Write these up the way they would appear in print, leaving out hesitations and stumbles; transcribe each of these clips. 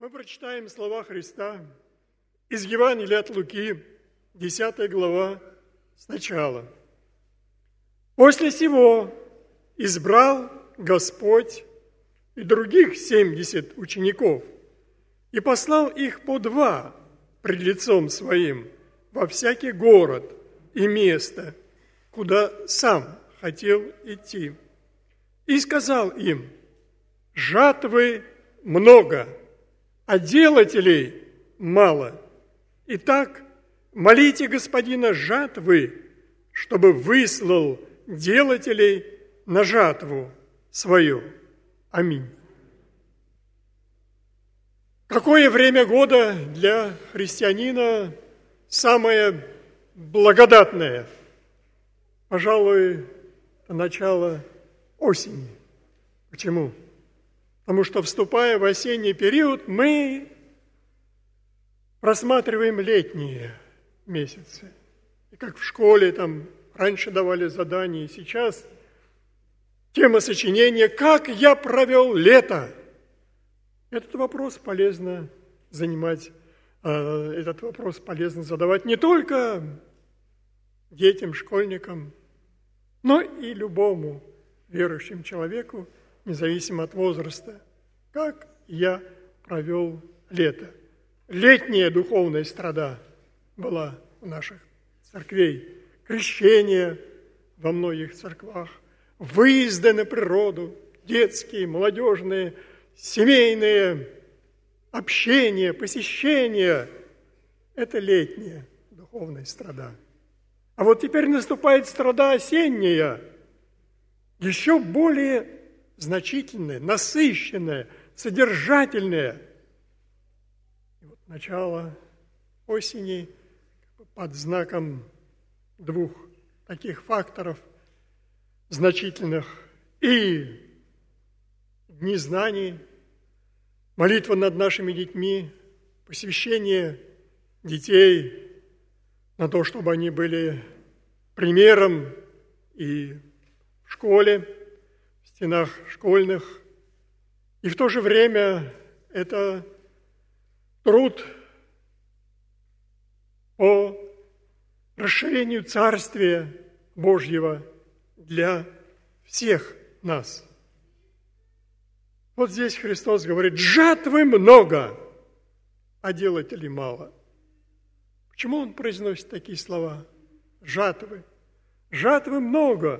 Мы прочитаем слова Христа из Евангелия от Луки, 10 глава, сначала. «После сего избрал Господь и других 70 учеников и послал их по 2 пред лицом Своим во всякий город и место, куда сам хотел идти. И сказал им: жатвы много, а делателей мало. Итак, молите Господина жатвы, чтобы выслал делателей на жатву свою. Аминь». Какое время года для христианина самое благодатное? Пожалуй, начало осени. Почему? Потому что, вступая в осенний период, мы просматриваем летние месяцы. И как в школе там раньше давали задания, сейчас тема сочинения «Как я провел лето?». Этот вопрос полезно задавать не только детям, школьникам, но и любому верующему человеку, независимо от возраста. Как я провел лето? Летняя духовная страда была у наших церквей. Крещение во многих церквах, выезды на природу, детские, молодежные, семейные, общение, посещение – это летняя духовная страда. А вот теперь наступает страда осенняя, еще более значительная, насыщенная, содержательная. И вот начало осени под знаком 2 таких факторов значительных: и дни знаний, молитва над нашими детьми, посвящение детей на то, чтобы они были примером и в школе, в стенах школьных. И в то же время это труд по расширению Царствия Божьего для всех нас. Вот здесь Христос говорит: жатвы много, а делателей мало. Почему Он произносит такие слова? Жатвы. Жатвы много.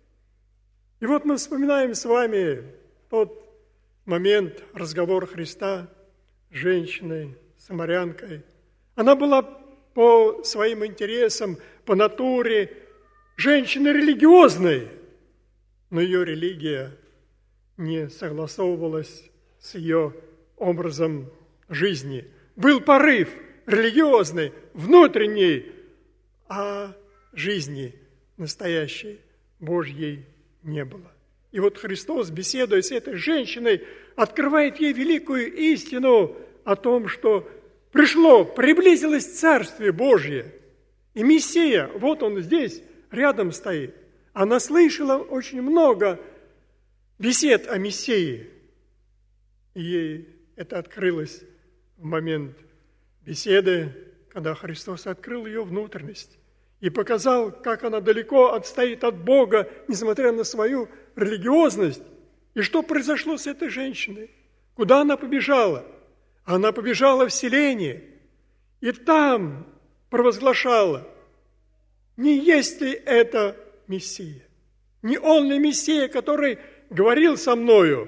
И вот мы вспоминаем с вами тот момент разговора Христа с женщиной, самарянкой. Она была по своим интересам, по натуре женщиной религиозной, но ее религия не согласовывалась с ее образом жизни. Был порыв религиозный, внутренний, а жизни настоящей, Божьей не было. И вот Христос, беседуя с этой женщиной, открывает ей великую истину о том, что приблизилось Царствие Божье. И Мессия, вот Он здесь, рядом стоит. Она слышала очень много бесед о Мессии. И ей это открылось в момент беседы, когда Христос открыл ее внутренность и показал, как она далеко отстоит от Бога, несмотря на свою религиозность. И что произошло с этой женщиной? Куда она побежала? Она побежала в селение и там провозглашала: не есть ли это Мессия? Не Он ли Мессия, который говорил со мною?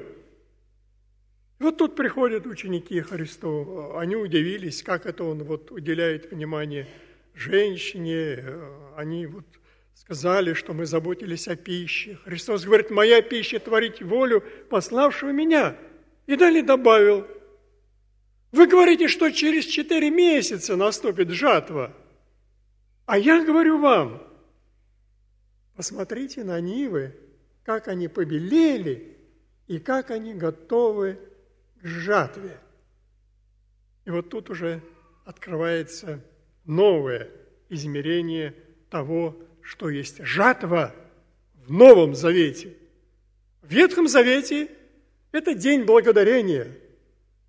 Вот тут приходят ученики Христу. Они удивились, как это Он уделяет внимание женщине. Они сказали, что мы заботились о пище. Христос говорит: моя пища творить волю пославшего меня. И далее добавил: вы говорите, что через 4 месяца наступит жатва. А я говорю вам, посмотрите на нивы, как они побелели и как они готовы к жатве. И вот тут уже открывается новое измерение того, что есть жатва в Новом Завете. В Ветхом Завете это день благодарения.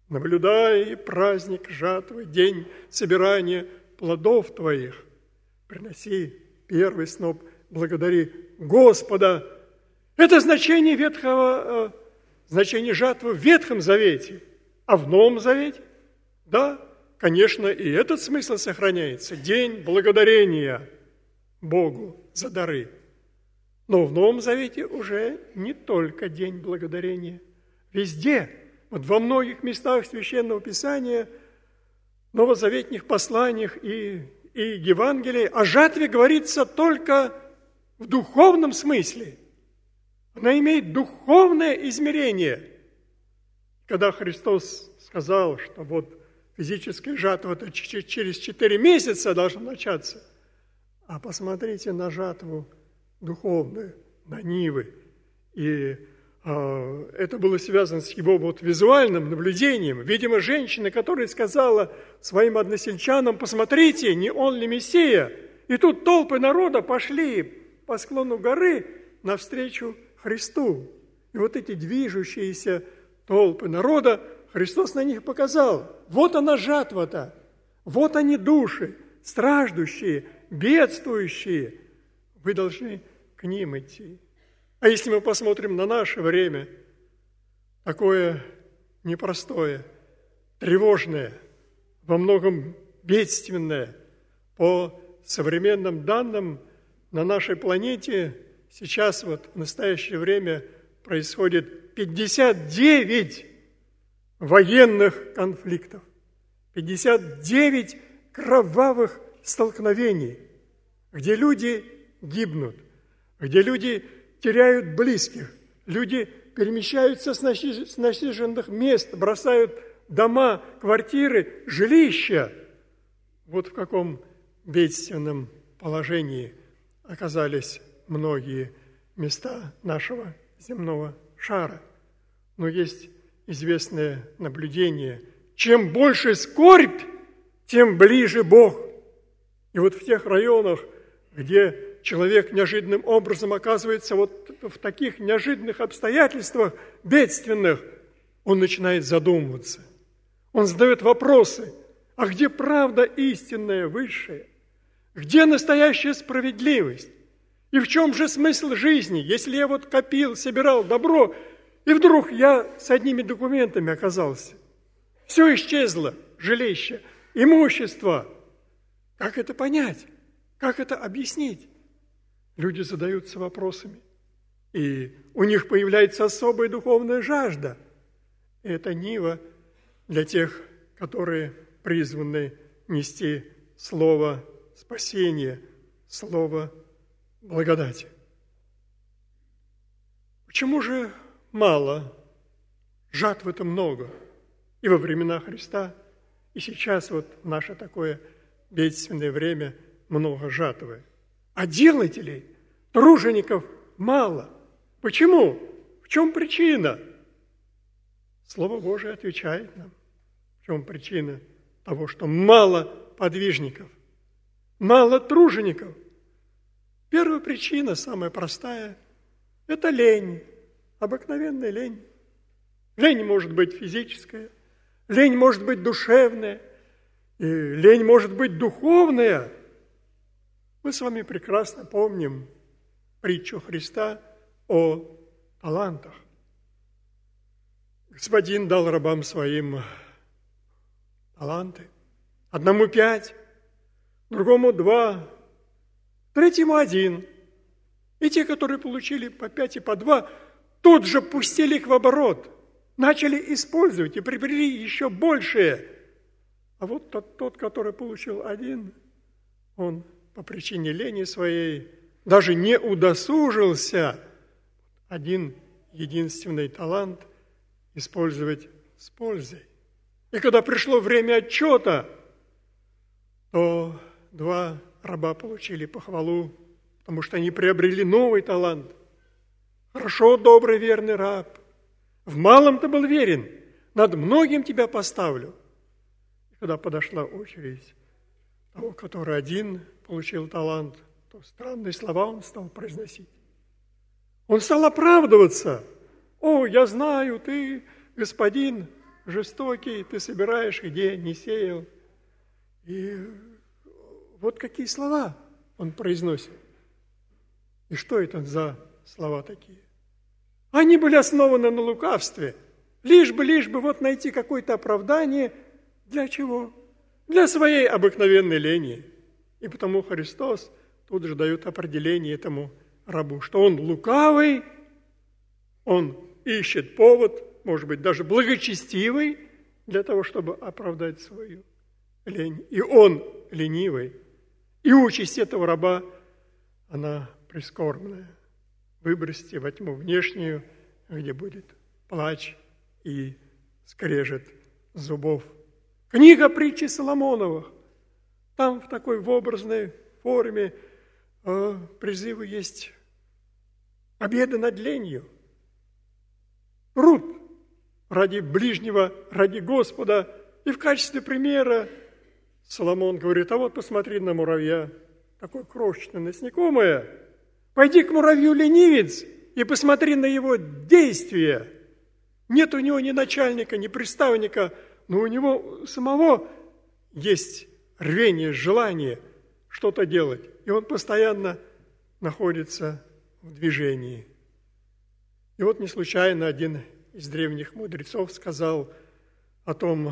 наблюдай праздник жатвы, день собирания плодов твоих. Приноси первый сноп, благодари Господа. Это значение значение жатвы в Ветхом Завете, а в Новом Завете, да, конечно, и этот смысл сохраняется. День благодарения Богу за дары. Но в Новом Завете уже не только день благодарения. Везде, вот во многих местах Священного Писания, новозаветных посланиях и Евангелии о жатве говорится только в духовном смысле. Она имеет духовное измерение. Когда Христос сказал, что вот физическая жатва через 4 месяца должна начаться, а посмотрите на жатву духовную, на нивы. И это было связано с его вот визуальным наблюдением. Видимо, женщина, которая сказала своим односельчанам: посмотрите, не он ли Мессия? И тут толпы народа пошли по склону горы навстречу Христу. И вот эти движущиеся толпы народа, Христос на них показал. Вот она жатва-то, вот они души, страждущие, бедствующие. Вы должны к ним идти. А если мы посмотрим на наше время, такое непростое, тревожное, во многом бедственное, по современным данным, на нашей планете сейчас вот в настоящее время происходит 59 военных конфликтов, 59 кровавых столкновений, где люди гибнут, где люди теряют близких, люди перемещаются с насиженных мест, бросают дома, квартиры, жилища. Вот в каком бедственном положении оказались многие места нашего земного шара. Но есть известное наблюдение: чем больше скорбь, тем ближе Бог. И вот в тех районах, где человек неожиданным образом оказывается вот в таких неожиданных обстоятельствах бедственных, он начинает задумываться. Он задает вопросы: а где правда истинная, высшая? Где настоящая справедливость? И в чем же смысл жизни, если я вот копил, собирал добро, и вдруг я с одними документами оказался? Все исчезло, жилище, имущество. Как это понять? Как это объяснить? Люди задаются вопросами, и у них появляется особая духовная жажда. И это нива для тех, которые призваны нести слово спасения, слово благодати. Почему же мало? Жатвы-то много. И во времена Христа, и сейчас вот в наше такое бедственное время много жатвы. А делателей, тружеников мало. Почему? В чем причина? Слово Божие отвечает нам. В чем причина того, что мало подвижников, мало тружеников? Первая причина, самая простая, это лень, обыкновенная лень. Лень может быть физическая, лень может быть душевная, и лень может быть духовная. Мы с вами прекрасно помним притчу Христа о талантах. Господин дал рабам своим таланты. Одному 5, другому 2, третьему 1. И те, которые получили по 5 и по 2, тут же пустили их в оборот, начали использовать и приобрели еще большее. А вот тот, который получил 1, он по причине лени своей даже не удосужился один единственный талант использовать с пользой. И когда пришло время отчета, то 2 раба получили похвалу, потому что они приобрели новый талант. Хорошо, добрый, верный раб, в малом ты был верен, над многим тебя поставлю. И когда подошла очередь того, который 1 получил талант, то странные слова он стал произносить. Он стал оправдываться. О, я знаю, ты, господин, жестокий, ты собираешь, где не сеял. И вот какие слова он произносит. И что это за слова такие? Они были основаны на лукавстве. Лишь бы вот найти какое-то оправдание. Для чего? Для своей обыкновенной лени. И потому Христос тут же дает определение этому рабу, что он лукавый, он ищет повод, может быть, даже благочестивый, для того, чтобы оправдать свою лень. И он ленивый. И участь этого раба, она прискорбная. Выбросьте во тьму внешнюю, где будет плач и скрежет зубов. Книга притчи Соломоновых. Там в такой в образной форме призывы есть. Победа над ленью. Труд ради ближнего, ради Господа. И в качестве примера Соломон говорит, а вот посмотри на муравья, такой крошечный, насекомое. Пойди к муравью, ленивец, и посмотри на его действия. Нет у него ни начальника, ни приставника, но у него самого есть рвение, желание что-то делать. И он постоянно находится в движении. И вот не случайно один из древних мудрецов сказал о том,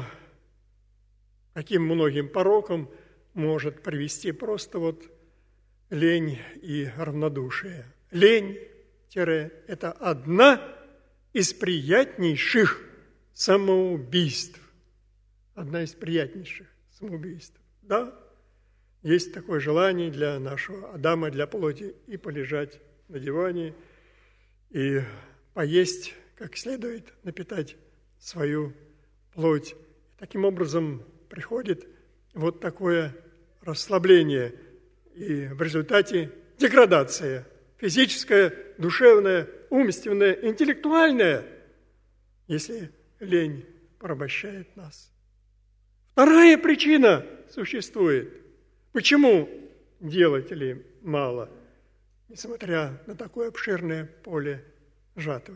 каким многим порокам может привести просто вот лень и равнодушие. Лень – это одна из приятнейших самоубийств. Одна из приятнейших самоубийств. Да, есть такое желание для нашего Адама, для плоти, и полежать на диване, и поесть, как следует, напитать свою плоть. Таким образом приходит вот такое расслабление, и в результате деградация физическая, душевная, умственная, интеллектуальная, если лень порабощает нас. Вторая причина существует. Почему делателей мало, несмотря на такое обширное поле жатвы?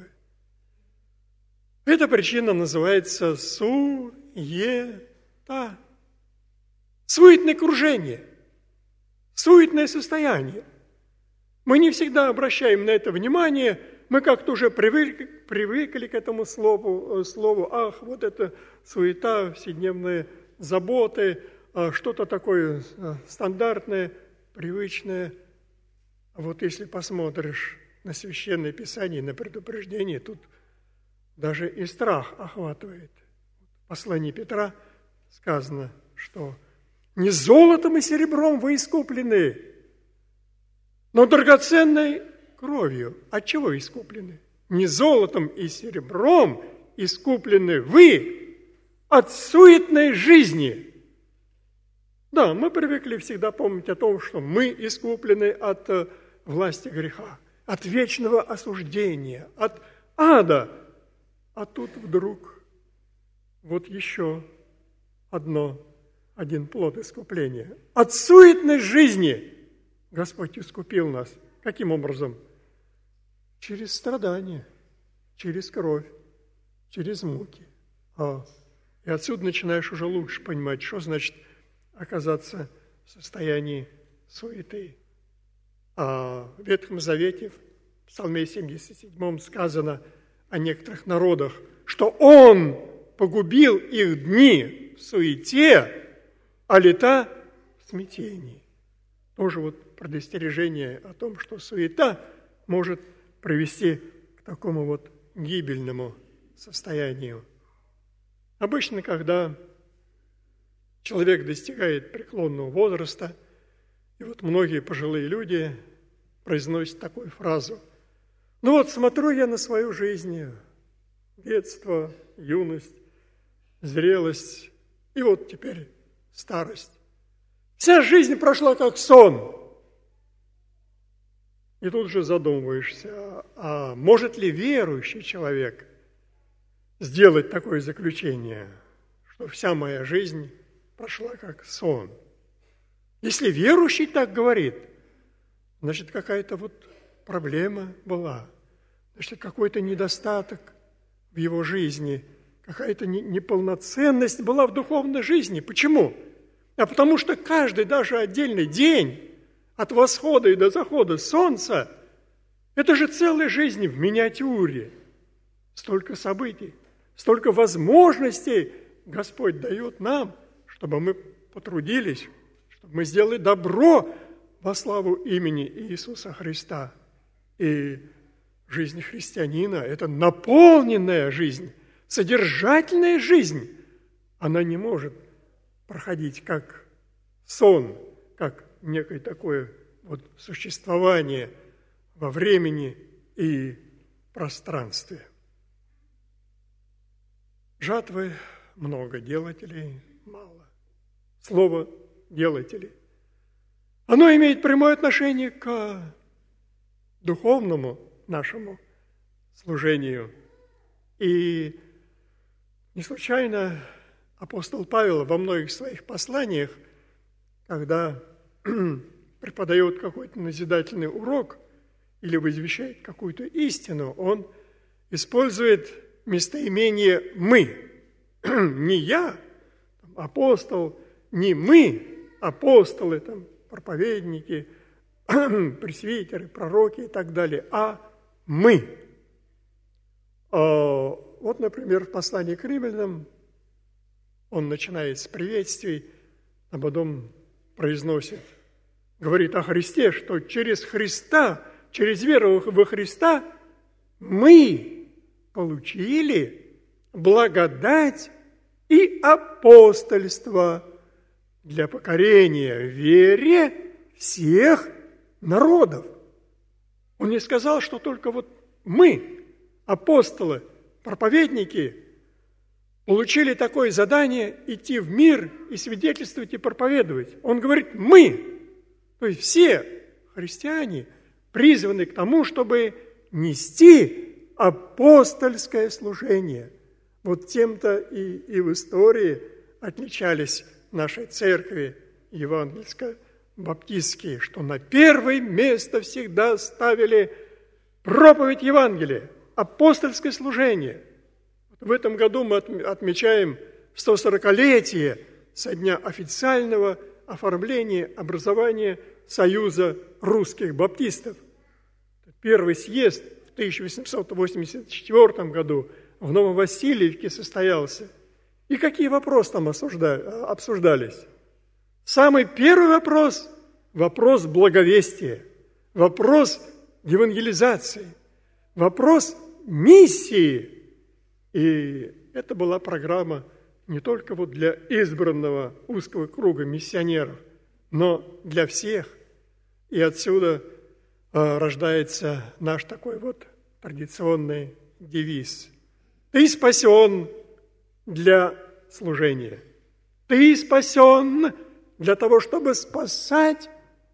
Эта причина называется суета. Суетное кружение, суетное состояние. Мы не всегда обращаем на это внимание, мы как-то уже привыкли к этому слову. Ах, вот это суета, вседневные заботы, что-то такое стандартное, привычное. А вот если посмотришь на Священное Писание, на предупреждение, тут даже и страх охватывает. В послании Петра сказано, что не золотом и серебром вы искуплены, но драгоценной кровью. От чего искуплены? Не золотом и серебром искуплены вы от суетной жизни. Да, мы привыкли всегда помнить о том, что мы искуплены от власти греха, от вечного осуждения, от ада. А тут вдруг вот еще один плод искупления. От суетной жизни Господь искупил нас. Каким образом? Через страдания, через кровь, через муки. И отсюда начинаешь уже лучше понимать, что значит оказаться в состоянии суеты. А в Ветхом Завете, в Псалме 77 сказано о некоторых народах, что Он погубил их дни в суете, а лета в смятении. Тоже вот предостережение о том, что суета может привести к такому вот гибельному состоянию. Обычно, когда человек достигает преклонного возраста, и вот многие пожилые люди произносят такую фразу: ну вот смотрю я на свою жизнь, детство, юность, зрелость, и вот теперь старость. Вся жизнь прошла как сон. И тут же задумываешься, а может ли верующий человек сделать такое заключение, что вся моя жизнь прошла как сон? Если верующий так говорит, значит, какая-то вот проблема была, значит, какой-то недостаток в его жизни, какая-то неполноценность была в духовной жизни. Почему? А потому что каждый, даже отдельный день, от восхода и до захода солнца, это же целая жизнь в миниатюре. Столько событий, столько возможностей Господь дает нам, чтобы мы потрудились, чтобы мы сделали добро во славу имени Иисуса Христа. И жизнь христианина – это наполненная жизнь, содержательная жизнь. Она не может проходить как сон, как некое такое вот существование во времени и пространстве. Жатвы много, делателей мало. Слово «делатели» оно имеет прямое отношение к духовному нашему служению. И не случайно апостол Павел во многих своих посланиях, когда преподает какой-то назидательный урок или возвещает какую-то истину, он использует местоимение «мы». Не я, апостол, не мы, апостолы, проповедники, пресвитеры, пророки и так далее, а мы. Вот, например, в послании к римлянам он начинает с приветствий, а потом произносит, говорит о Христе, что через Христа, через веру во Христа мы получили благодать и апостольство для покорения вере всех народов. Он не сказал, что только вот мы, апостолы, проповедники, получили такое задание идти в мир и свидетельствовать и проповедовать. Он говорит «мы», то есть все христиане призваны к тому, чтобы нести апостольское служение. Вот тем-то и в истории отличались нашей церкви евангельско-баптистские, что на первое место всегда ставили проповедь Евангелия, апостольское служение. В этом году мы отмечаем 140-летие со дня официального оформления образования Союза русских баптистов. Первый съезд в 1884 году в Нововасильевке состоялся. И какие вопросы там обсуждались? Самый первый вопрос – вопрос благовестия, вопрос евангелизации, вопрос миссии. И это была программа не только вот для избранного узкого круга миссионеров, но для всех. И отсюда рождается наш такой вот традиционный девиз. Ты спасен для служения. Ты спасен для того, чтобы спасать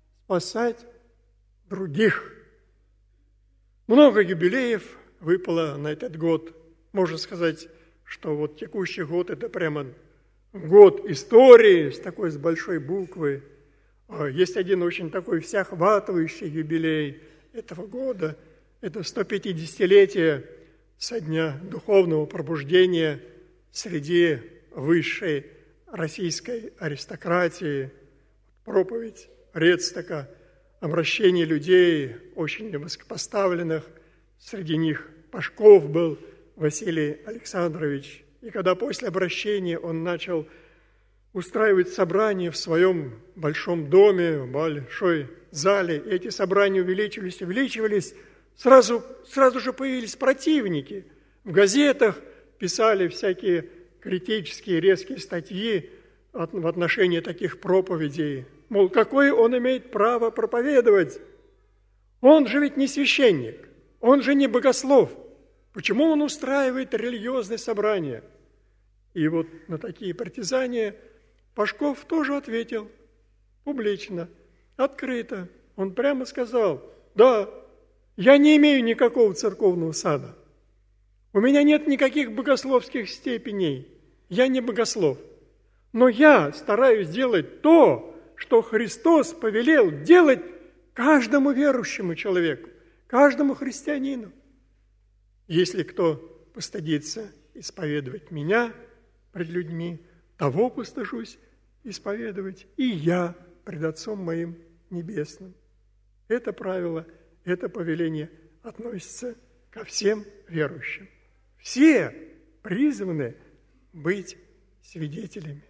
других. Много юбилеев выпало на этот год. Можно сказать, что вот текущий год – это прямо год истории с такой, с большой буквы. Есть один очень такой всеохватывающий юбилей этого года. Это 150-летие со дня духовного пробуждения среди высшей российской аристократии. Проповедь Рецтака, обращение людей, очень высокопоставленных. Среди них Пашков был, Василий Александрович. И когда после обращения он начал устраивать собрания в своем большом доме, в большой зале, и эти собрания увеличивались, сразу же появились противники. В газетах писали всякие критические, резкие статьи в отношении таких проповедей. Мол, какое он имеет право проповедовать? Он же ведь не священник, он же не богослов. Почему он устраивает религиозные собрания? И вот на такие притязания Пашков тоже ответил публично, открыто. Он прямо сказал: да, я не имею никакого церковного сада. У меня нет никаких богословских степеней. Я не богослов. Но я стараюсь делать то, что Христос повелел делать каждому верующему человеку, каждому христианину. Если кто постыдится исповедовать меня пред людьми, того постыжусь исповедовать и я пред Отцом моим Небесным. Это правило, это повеление относится ко всем верующим. Все призваны быть свидетелями.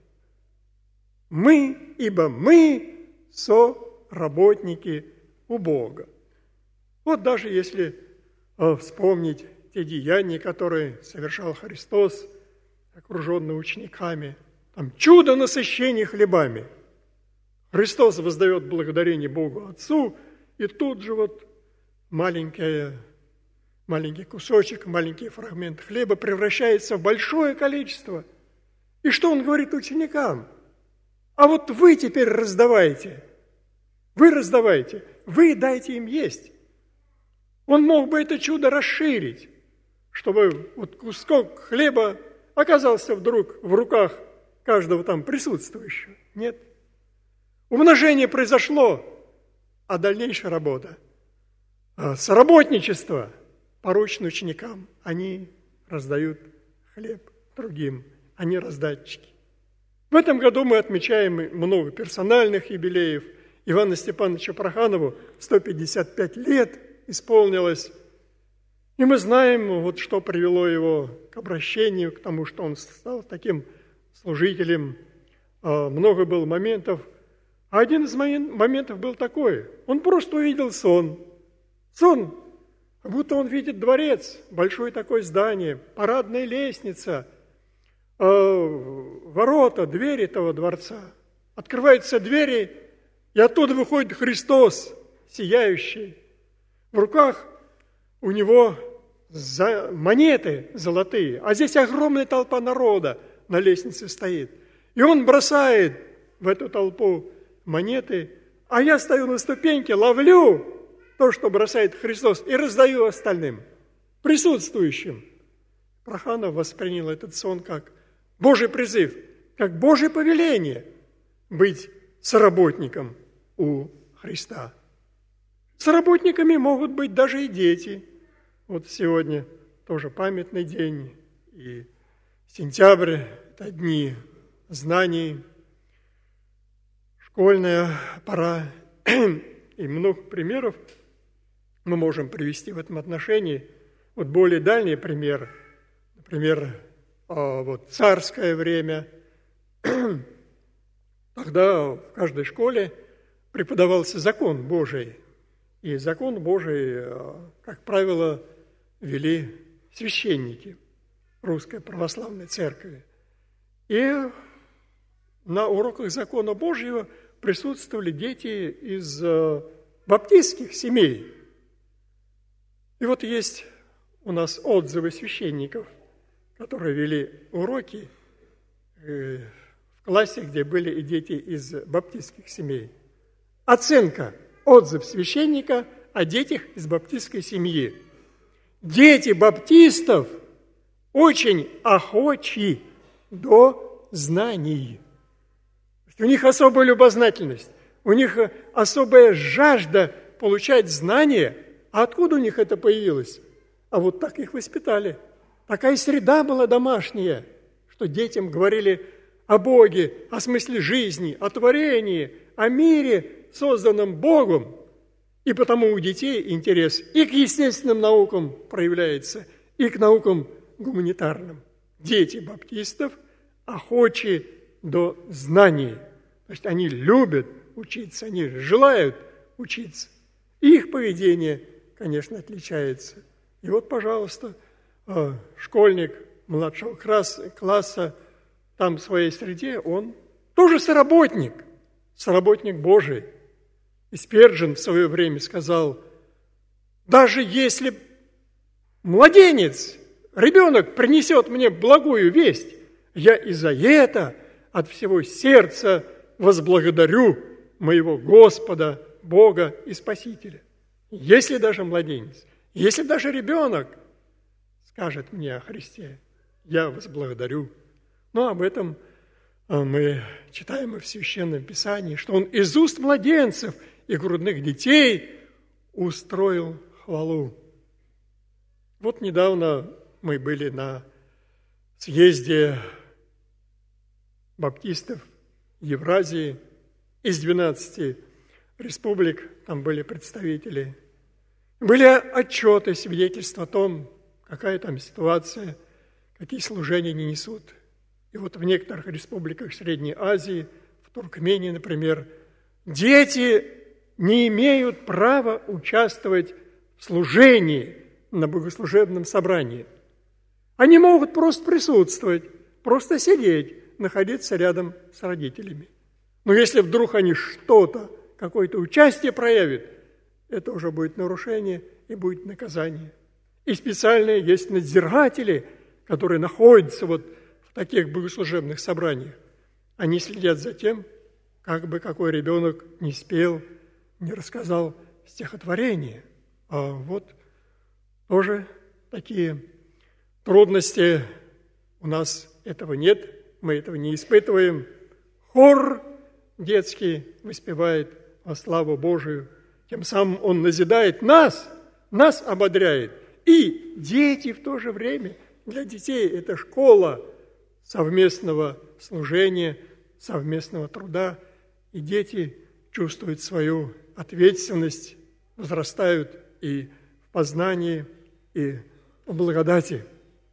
Ибо мы соработники у Бога. Вот даже если вспомнить те деяния, которые совершал Христос, окруженный учениками, там чудо насыщения хлебами. Христос воздает благодарение Богу Отцу, и тут же вот маленький кусочек, маленький фрагмент хлеба превращается в большое количество. И что он говорит ученикам? А вот вы теперь раздавайте, вы дайте им есть. Он мог бы это чудо расширить, чтобы вот кусок хлеба оказался вдруг в руках каждого там присутствующего. Нет. Умножение произошло, а дальнейшая работа, соработничество поручено ученикам. Они раздают хлеб другим, они раздатчики. В этом году мы отмечаем много персональных юбилеев. Ивану Степановичу Проханову 155 лет исполнилось. И мы знаем, вот что привело его к обращению, к тому, что он стал таким служителем. Много было моментов. А один из моментов был такой. Он просто увидел сон. Сон, как будто он видит дворец, большое такое здание, парадная лестница, ворота, двери этого дворца. Открываются двери, и оттуда выходит Христос, сияющий. В руках у него монеты золотые, а здесь огромная толпа народа на лестнице стоит. И он бросает в эту толпу монеты, а я стою на ступеньке, ловлю то, что бросает Христос, и раздаю остальным, присутствующим. Проханов воспринял этот сон как Божий призыв, как Божье повеление быть соработником у Христа. Соработниками могут быть даже и дети. Вот сегодня тоже памятный день, и сентябрь – это дни знаний, школьная пора, и много примеров мы можем привести в этом отношении. Вот более дальний пример, например, вот царское время. Тогда в каждой школе преподавался закон Божий, и закон Божий, как правило, вели священники Русской Православной Церкви. И на уроках закона Божьего присутствовали дети из баптистских семей. И вот есть у нас отзывы священников, которые вели уроки в классе, где были и дети из баптистских семей. Оценка, отзыв священника о детях из баптистской семьи. Дети баптистов очень охочи до знаний. У них особая любознательность, у них особая жажда получать знания. А откуда у них это появилось? А вот так их воспитали. Такая среда была домашняя, что детям говорили о Боге, о смысле жизни, о творении, о мире, созданном Богом. И потому у детей интерес и к естественным наукам проявляется, и к наукам гуманитарным. Дети баптистов охочи до знаний. То есть они любят учиться, они желают учиться. И их поведение, конечно, отличается. И вот, пожалуйста, школьник младшего класса, там в своей среде, он тоже соработник Божий. И Спержен в свое время сказал, даже если младенец, ребенок принесет мне благую весть, я и за это от всего сердца возблагодарю моего Господа, Бога и Спасителя. Если даже младенец, если даже ребенок скажет мне о Христе, я возблагодарю. Но об этом мы читаем и в Священном Писании, что Он из уст младенцев и грудных детей устроил хвалу. Вот недавно мы были на съезде баптистов Евразии из 12 республик, там были представители, были отчеты, свидетельства о том, какая там ситуация, какие служения они несут. И вот в некоторых республиках Средней Азии, в Туркмении, например, дети не имеют права участвовать в служении на богослужебном собрании. Они могут просто присутствовать, просто сидеть, находиться рядом с родителями. Но если вдруг они что-то, какое-то участие проявят, это уже будет нарушение и будет наказание. И специальные есть надзиратели, которые находятся вот в таких богослужебных собраниях. Они следят за тем, как бы какой ребенок не спел, не рассказал стихотворение. А вот тоже такие трудности. У нас этого нет, мы этого не испытываем. Хор детский воспевает во славу Божию. Тем самым он назидает нас ободряет. И дети в то же время. Для детей это школа совместного служения, совместного труда. И дети чувствуют свою ответственность, возрастают и в познании, и в благодати.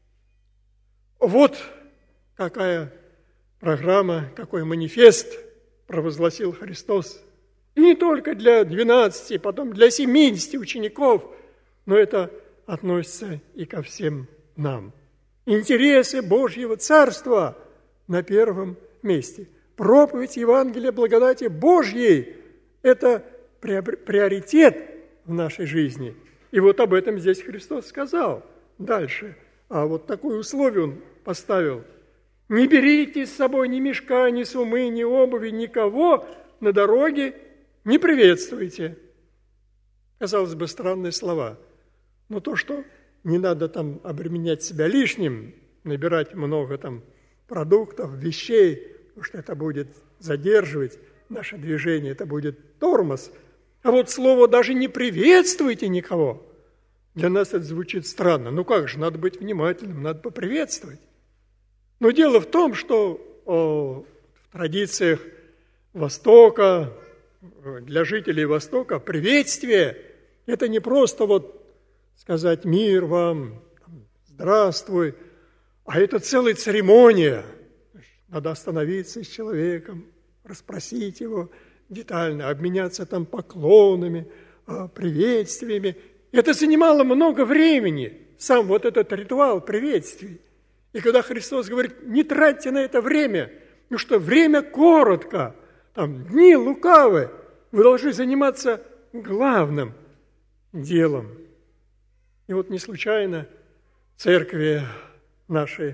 Вот какая программа, какой манифест провозгласил Христос. И не только для 12, потом для 70 учеников, но это относится и ко всем нам. Интересы Божьего Царства на первом месте. Проповедь Евангелия благодати Божьей – это приоритет в нашей жизни. И вот об этом здесь Христос сказал дальше. А вот такое условие Он поставил. Не берите с собой ни мешка, ни сумы, ни обуви, никого на дороге не приветствуйте. Казалось бы, странные слова. Но то, что не надо там обременять себя лишним, набирать много там продуктов, вещей, потому что это будет задерживать наше движение, это будет тормоз. А вот слово «даже не приветствуйте никого» для нас это звучит странно. Ну как же, надо быть внимательным, надо поприветствовать. Но дело в том, что в традициях Востока, для жителей Востока, приветствие – это не просто вот сказать «мир вам», «здравствуй», а это целая церемония. Надо остановиться с человеком, расспросить его детально, обменяться там поклонами, приветствиями. Это занимало много времени, сам вот этот ритуал приветствий. И когда Христос говорит, не тратьте на это время, потому что время коротко, там дни лукавы, вы должны заниматься главным делом. И вот не случайно церкви наши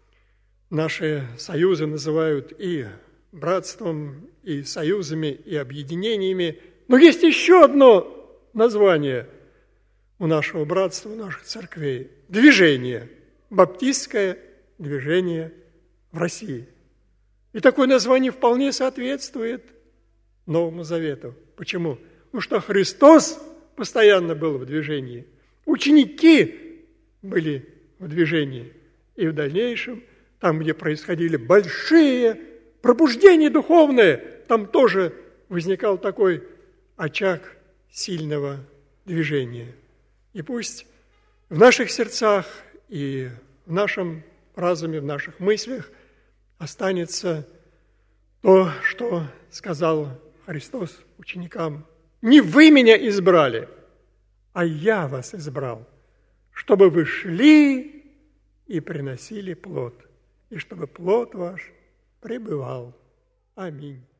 союзы называют и братством, и союзами, и объединениями. Но есть еще одно название у нашего братства, у наших церквей – движение, баптистское движение в России. И такое название вполне соответствует Новому Завету. Почему? Потому что Христос постоянно был в движении, ученики были в движении, и в дальнейшем, там, где происходили большие пробуждения духовные, там тоже возникал такой очаг сильного движения. И пусть в наших сердцах и в нашем разуме, в наших мыслях останется то, что сказал Христос ученикам. Не вы меня избрали, а я вас избрал, чтобы вы шли и приносили плод, и чтобы плод ваш пребывал. Аминь.